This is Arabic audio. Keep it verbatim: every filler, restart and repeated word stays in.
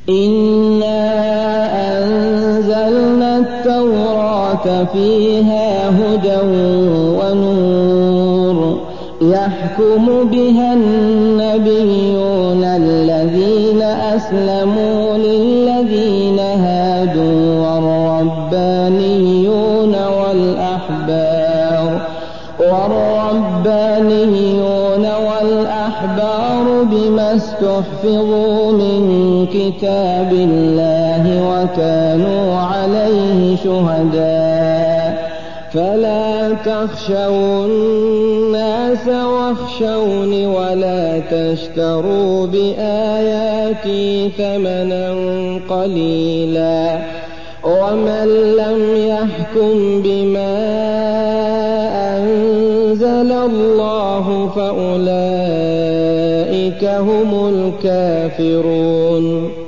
إنا أنزلنا التوراة فيها هدى ونور يحكم بها النبيون الذين أسلموا للذين هادوا والربانيون والأحبار والربانيون والأحبار بما استحفظوا من كتاب الله وكانوا عليه شهداء فلا تخشوا الناس واخشوني ولا تشتروا بآياتي ثمنا قليلا ومن لم يحكم بما أنزل الله فأولئك هم الكافرون